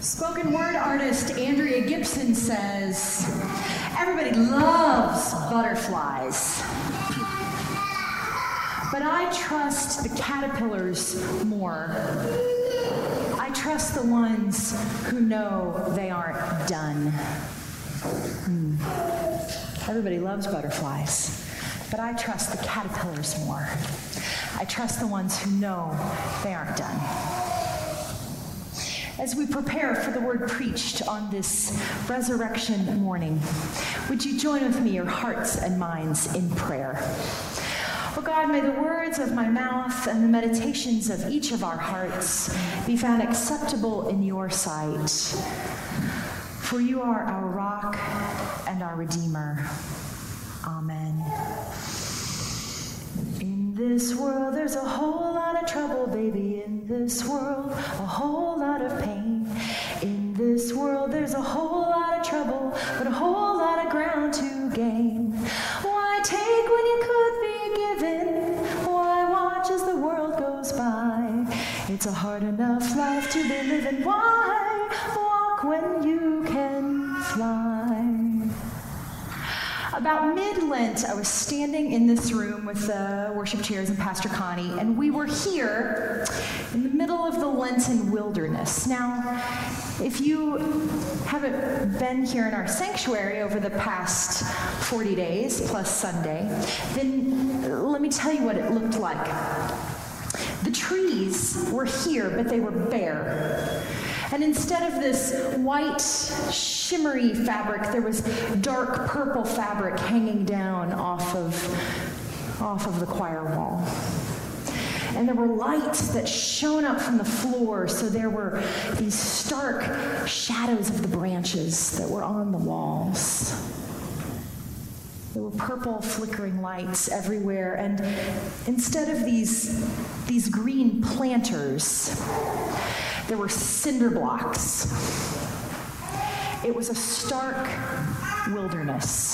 Spoken word artist Andrea Gibson says, everybody loves butterflies, but I trust the caterpillars more. I trust the ones who know they aren't done. Everybody loves butterflies, but I trust the caterpillars more. I trust the ones who know they aren't done. As we prepare for the word preached on this resurrection morning, would you join with me, your hearts and minds, in prayer? Oh God, may the words of my mouth and the meditations of each of our hearts be found acceptable in your sight. For you are our rock and our Redeemer. Amen. In this world, there's a whole lot of trouble, baby. In this world, a whole lot of pain. In this world, there's a whole lot of trouble, but a whole lot of ground to gain. Why take when you could be given? Why watch as the world goes by? It's a hard enough life to be living. Why walk when you can fly? About mid-Lent, I was standing in this room with the worship chairs and Pastor Connie, and we were here in the middle of the Lenten wilderness. Now, if you haven't been here in our sanctuary over the past 40 days, plus Sunday, then let me tell you what it looked like. The trees were here, but they were bare. And instead of this white, shimmery fabric, there was dark purple fabric hanging down off of the choir wall. And there were lights that shone up from the floor, so there were these stark shadows of the branches that were on the walls. There were purple flickering lights everywhere, and instead of these green planters, there were cinder blocks. It was a stark wilderness.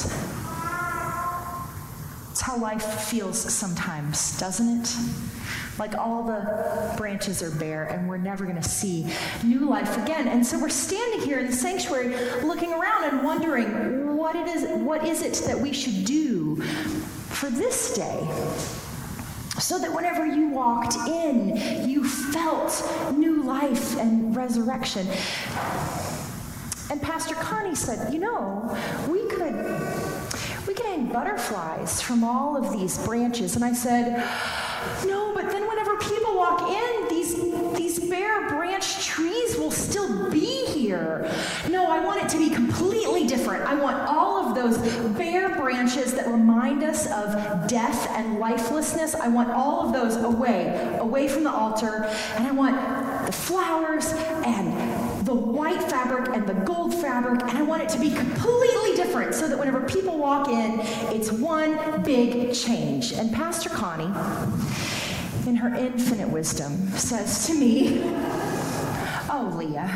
It's how life feels sometimes, doesn't it? Like all the branches are bare and we're never going to see new life again. And so we're standing here in the sanctuary looking around and wondering what is it that we should do for this day? So that whenever you walked in, you felt new life and resurrection. And Pastor Connie said, we could hang butterflies from all of these branches. And I said, no, but then whenever people walk in, these bare branch trees will still be here. No, I want it to be completely different. I want all of those bare branches that remind us of death and lifelessness. I want all of those away from the altar. And I want the flowers and the white fabric and the gold fabric, and I want it to be completely different so that whenever people walk in, it's one big change. And Pastor Connie, in her infinite wisdom, says to me, oh, Leah,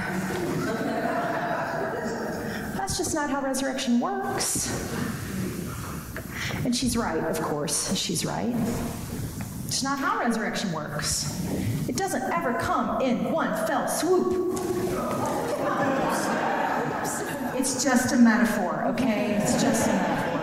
that's just not how resurrection works. And she's right, of course, she's right. It's not how resurrection works. It doesn't ever come in one fell swoop. It's just a metaphor, okay? It's just a metaphor.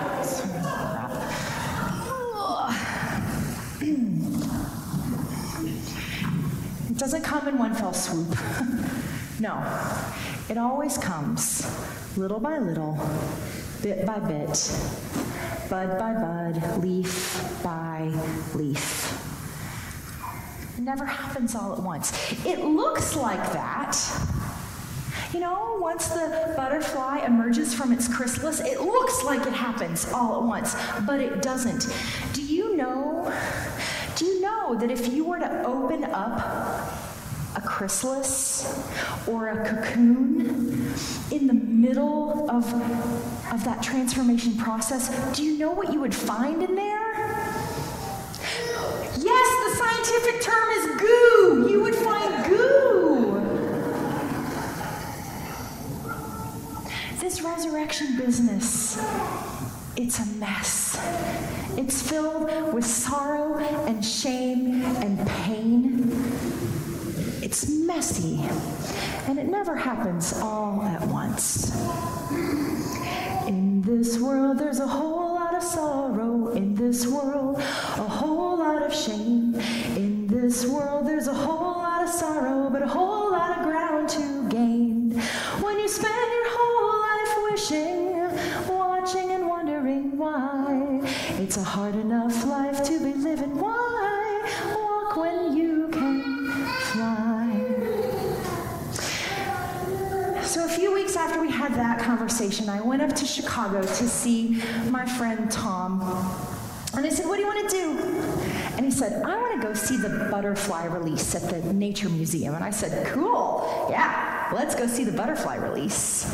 It doesn't come in one fell swoop. No. It always comes little by little, bit by bit, bud by bud, leaf by leaf. It never happens all at once. It looks like that. Once the butterfly emerges from its chrysalis, it looks like it happens all at once, but it doesn't. Do you know that if you were to open up a chrysalis or a cocoon in the middle of that transformation process, do you know what you would find in there? Yes, the scientific term is goo. You would find goo. This resurrection business, it's a mess. It's filled with sorrow and shame and pain. It's messy, and it never happens all at once. In this world, there's a whole lot of sorrow. In this world, a whole lot of shame. In this world, there's a whole lot of sorrow, but a whole lot of ground to gain. When you spend your whole life wishing, watching and wondering why, it's a hard enough life to be living. Why walk when you can fly? So a few weeks after we had that conversation, I went up to Chicago to see my friend Tom. And I said, what do you want to do? And he said, I want to go see the butterfly release at the Nature Museum. And I said, cool, yeah, let's go see the butterfly release.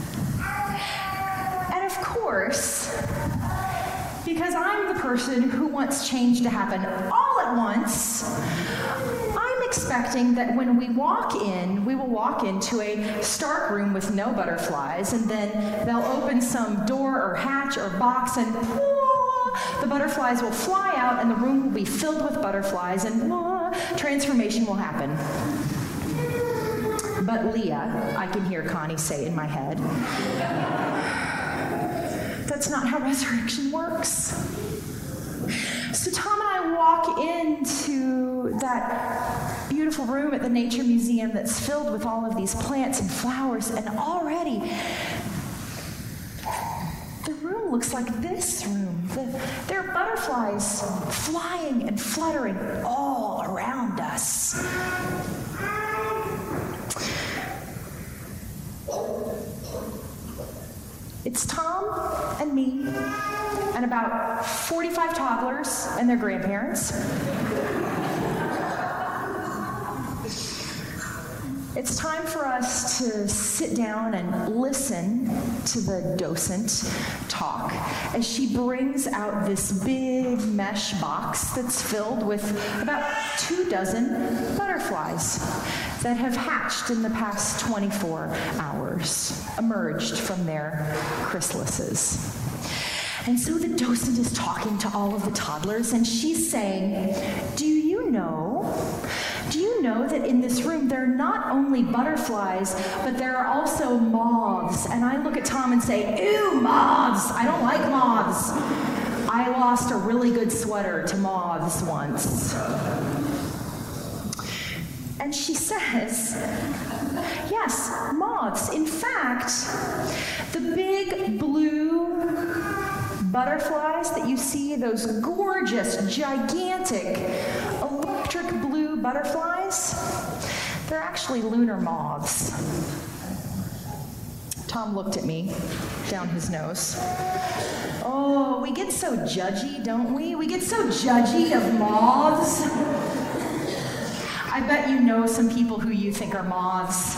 And of course, because I'm the person who wants change to happen all at once, I'm expecting that when we walk in, we will walk into a stark room with no butterflies, and then they'll open some door or hatch or box, and the butterflies will fly out, and the room will be filled with butterflies, and transformation will happen. But Leah, I can hear Connie say in my head, that's not how resurrection works. So Tom and I walk into that beautiful room at the Nature Museum that's filled with all of these plants and flowers, and already the room looks like this room. There are butterflies flying and fluttering all around us. It's Tom and me and about 45 toddlers and their grandparents. It's time for us to sit down and listen to the docent talk as she brings out this big mesh box that's filled with about 24 butterflies that have hatched in the past 24 hours, emerged from their chrysalises. And so the docent is talking to all of the toddlers, and she's saying, do you know that in this room there are not only butterflies, but there are also moths? And I look at Tom and say, ew, moths! I don't like moths. I lost a really good sweater to moths once. And she says, yes, moths. In fact, the big blue butterflies that you see, those gorgeous, gigantic, electric blue butterflies, they're actually lunar moths. Tom looked at me down his nose. Oh, we get so judgy, don't we? We get so judgy of moths. I bet you know some people who you think are moths.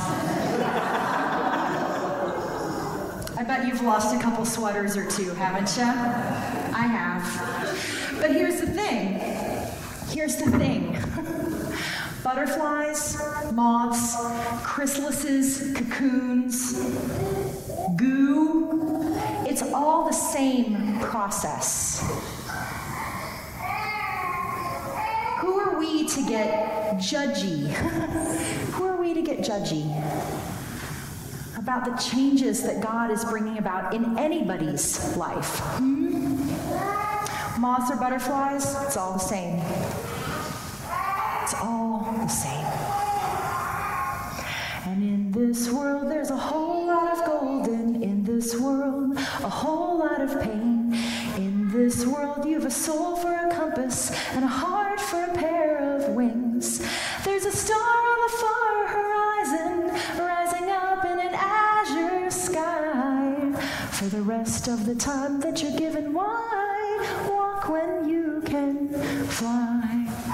I bet you've lost a couple sweaters or two, haven't you? I have. But here's the thing. Butterflies, moths, chrysalises, cocoons, goo, it's all the same process. Who are we to get judgy? Who are we to get judgy about the changes that God is bringing about in anybody's life? Moths or butterflies, it's all the same. It's all the same. And in this world, there's a whole lot of golden. In this world, a whole lot of pain. In this world, you have a soul for a compass and a heart for a pair of wings. There's a star on the far horizon, rising up in an azure sky. For the rest of the time that you're given, why walk when you can fly?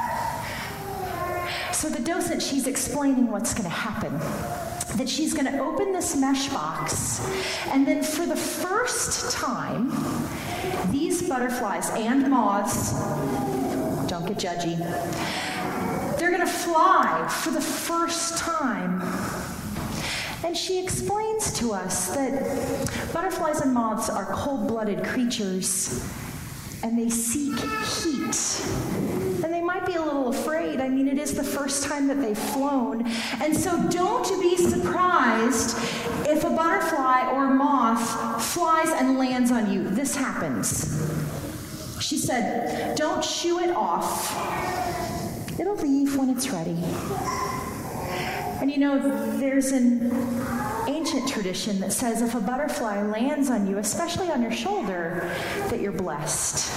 So the docent, she's explaining what's going to happen. That she's going to open this mesh box, and then for the first time, these butterflies and moths, don't get judgy, they're going to fly for the first time. And she explains to us that butterflies and moths are cold-blooded creatures, and they seek heat. And they might be a little afraid. I mean, it is the first time that they've flown. And so don't be surprised if a butterfly or a moth flies and lands on you. This happens. She said, don't shoo it off. It'll leave when it's ready. And you know, there's an ancient tradition that says if a butterfly lands on you, especially on your shoulder, that you're blessed.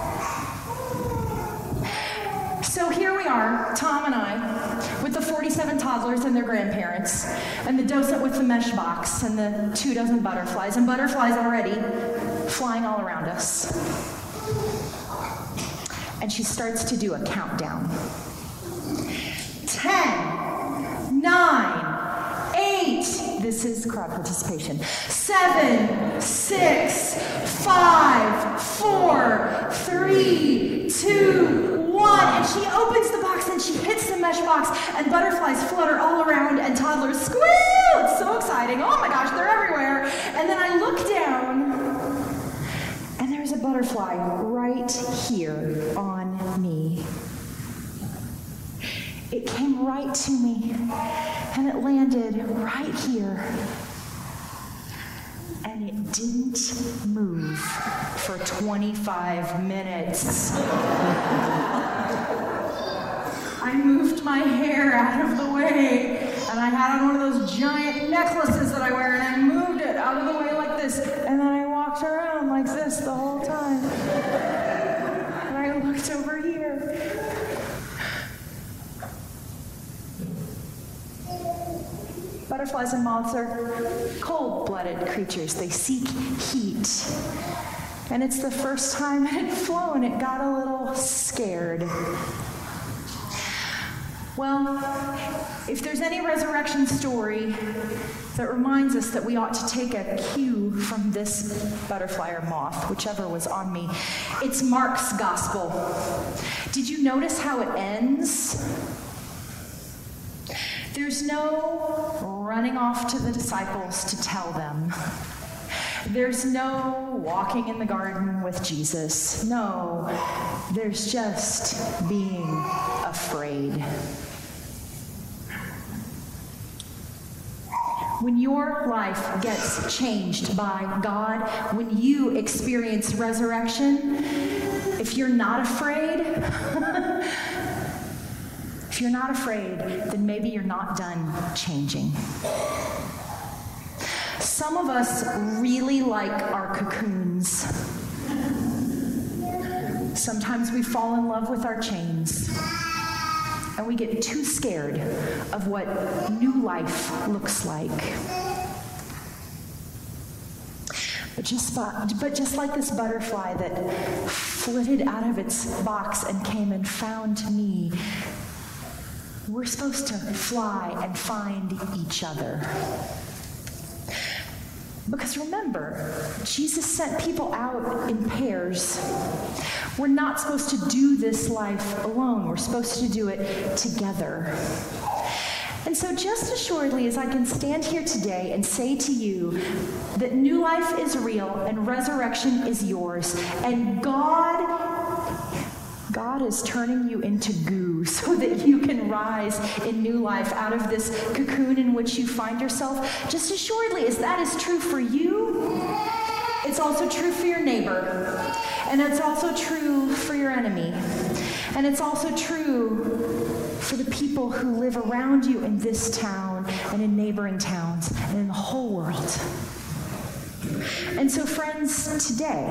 So here we are, Tom and I, with the 47 toddlers and their grandparents, and the docent with the mesh box and the 24 butterflies, and butterflies already flying all around us. And she starts to do a countdown. 10, 9, 8, this is crowd participation, 7, 6, 5, 4, 3, 2, 1. And she opens the box and she hits the mesh box and butterflies flutter all around and toddlers squeal. It's so exciting. Oh my gosh, they're everywhere. And then I look down and there's a butterfly right here on me. It came right to me, and it landed right here. And it didn't move for 25 minutes. I moved my hair out of the way, and I had on one of those giant necklaces that I wear, and I moved it out of the way like this, and then I walked around like this the whole time. And I looked over here. Butterflies and moths are cold-blooded creatures. They seek heat. And it's the first time it had flown, it got a little scared. Well, if there's any resurrection story that reminds us that we ought to take a cue from this butterfly or moth, whichever was on me, it's Mark's gospel. Did you notice how it ends? There's no running off to the disciples to tell them. There's no walking in the garden with Jesus. No, there's just being afraid. When your life gets changed by God, when you experience resurrection, if you're not afraid, if you're not afraid, then maybe you're not done changing. Some of us really like our cocoons. Sometimes we fall in love with our chains, and we get too scared of what new life looks like. But just like this butterfly that flitted out of its box and came and found me, we're supposed to fly and find each other. Because remember, Jesus sent people out in pairs. We're not supposed to do this life alone. We're supposed to do it together. And so just assuredly as I can stand here today and say to you that new life is real and resurrection is yours, and God is turning you into goo so that you can rise in new life out of this cocoon in which you find yourself. Just assuredly as that is true for you, it's also true for your neighbor. And it's also true for your enemy. And it's also true for the people who live around you in this town and in neighboring towns and in the whole world. And so, friends, today,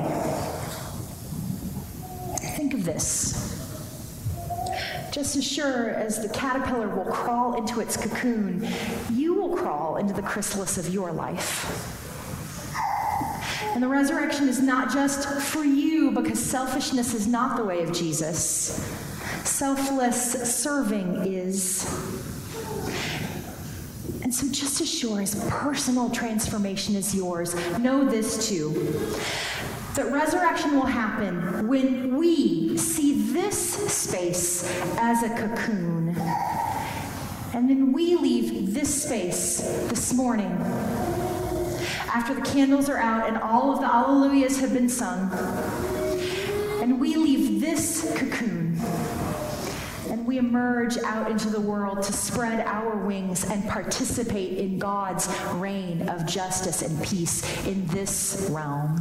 think of this. Just as sure as the caterpillar will crawl into its cocoon, you will crawl into the chrysalis of your life. And the resurrection is not just for you, because selfishness is not the way of Jesus. Selfless serving is. And so just as sure as personal transformation is yours, know this too, that resurrection will happen when we see this space as a cocoon. And then we leave this space this morning, after the candles are out and all of the alleluias have been sung, and we leave this cocoon we emerge out into the world to spread our wings and participate in God's reign of justice and peace in this realm.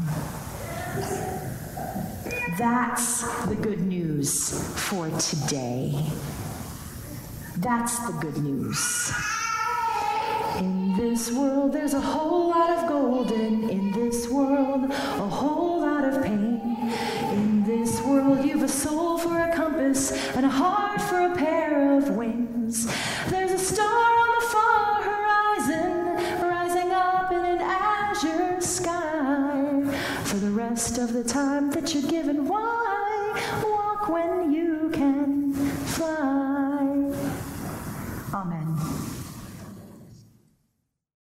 That's the good news for today. That's the good news. In this world, there's a whole lot of gold, and in this world, a whole lot of pain. In this world, you've a soul for a compass and a heart for a pair of wings. There's a star on the far horizon, rising up in an azure sky. For the rest of the time that you're given, why walk when you can fly?